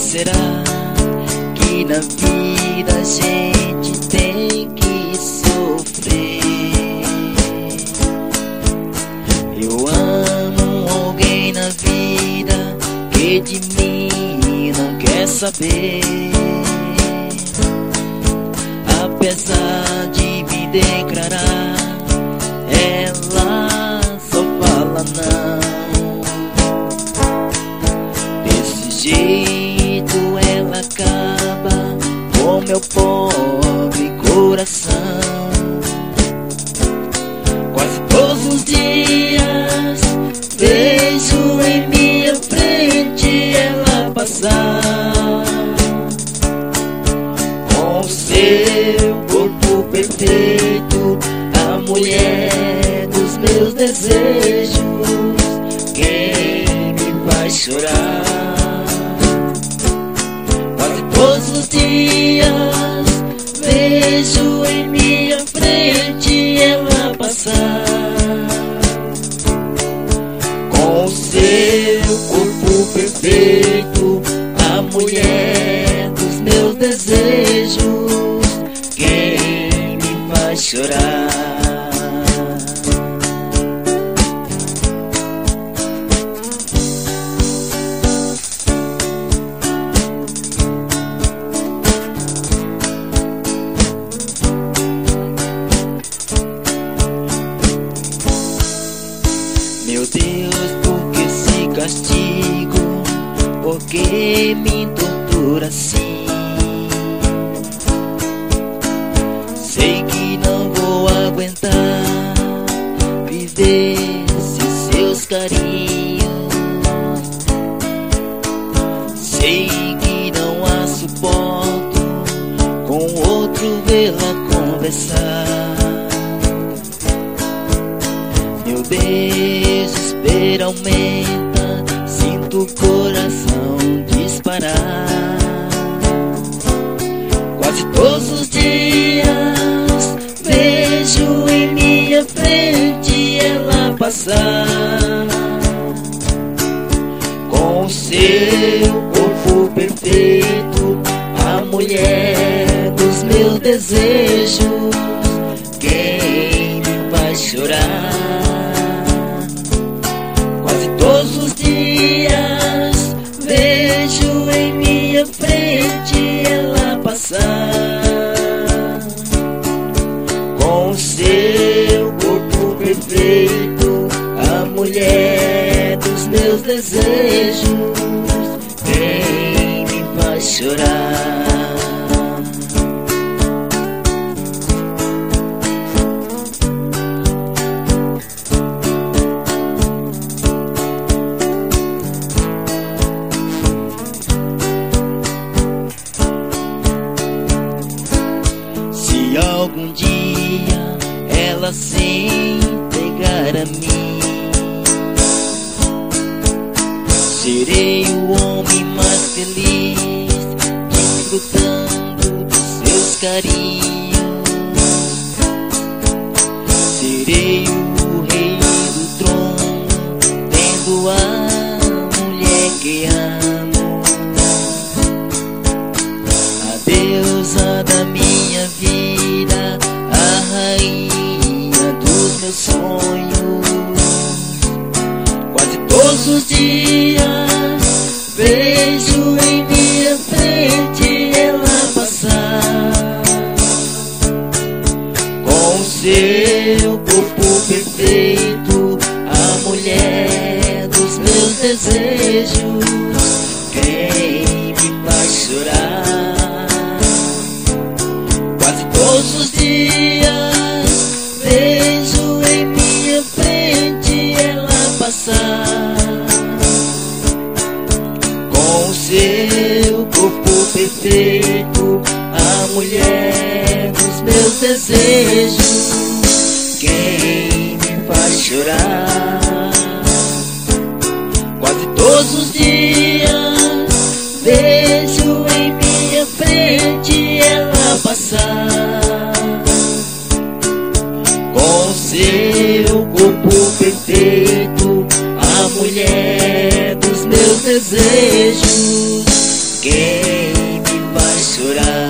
será que na vida a gente tem que sofrer? Eu amo alguém na vida que de mim não quer saber. Apesar de me declarar, ela só fala não. Desse jeito ela acaba com meu pobre coração. Quase todos os dias vejo em minha frente ela passar, com seu corpo perfeito, a mulher dos meus desejos, quem me faz chorar. Quase todos os dias vejo em minha frente ela passar, com seu corpo perfeito, a mulher dos meus desejos, quem me faz chorar. Meu Deus, por que esse castigo? Por que me tortura assim? Sei que não vou aguentar viver sem seus carinhos. Sei que não a suporto com outro vê-la conversar. Meu desespero aumenta, sinto o coração disparar. Quase todos os dias vejo em minha frente ela passar, com seu corpo perfeito, a mulher dos meus desejos, quem me faz chorar. Quase todos os dias vejo em minha frente ela passar, com seu corpo perfeito, a mulher dos meus desejos, quem me faz chorar. Se algum dia ela se entregar a mim, serei o homem mais feliz, desfrutando dos seus carinhos. Serei o rei do trono, tendo a mulher que amo, a deusa da minha vida, a rainha dos meus sonhos. Quase todos os dias vejo em minha frente ela passar, com seu corpo perfeito, a mulher dos meus desejos, quem me faz chorar. Quase todos os dias vejo em minha frente ela passar, com seu corpo perfeito, a mulher dos meus desejos, quem me faz chorar. Quase todos os dias vejo em minha frente ela passar, com seu corpo perfeito, a mulher dos meus desejos, Quem me faz chorar?